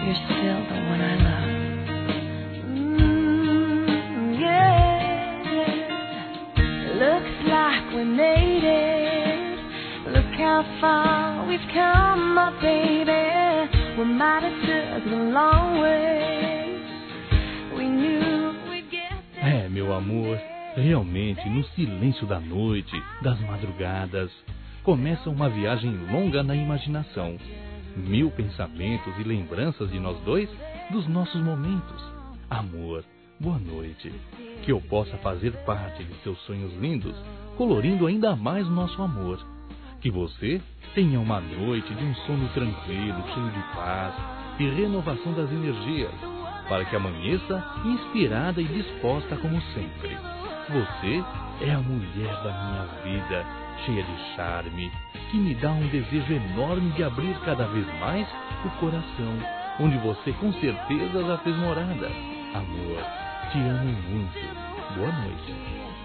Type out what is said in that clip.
you're still the one I love. Yeah. Looks like we made it. Look how far we've come, my baby. We might have took the long way. We knew we'd get there. Meu amor, realmente no silêncio da noite, das madrugadas, começa uma viagem longa na imaginação. 1000 pensamentos e lembranças de nós dois, dos nossos momentos. Amor, boa noite. Que eu possa fazer parte de seus sonhos lindos, colorindo ainda mais o nosso amor. Que você tenha uma noite de um sono tranquilo, cheio de paz e renovação das energias, para que amanheça inspirada e disposta como sempre. Você é a mulher da minha vida, cheia de charme, que me dá um desejo enorme de abrir cada vez mais o coração, onde você com certeza já fez morada. Amor, te amo muito. Boa noite.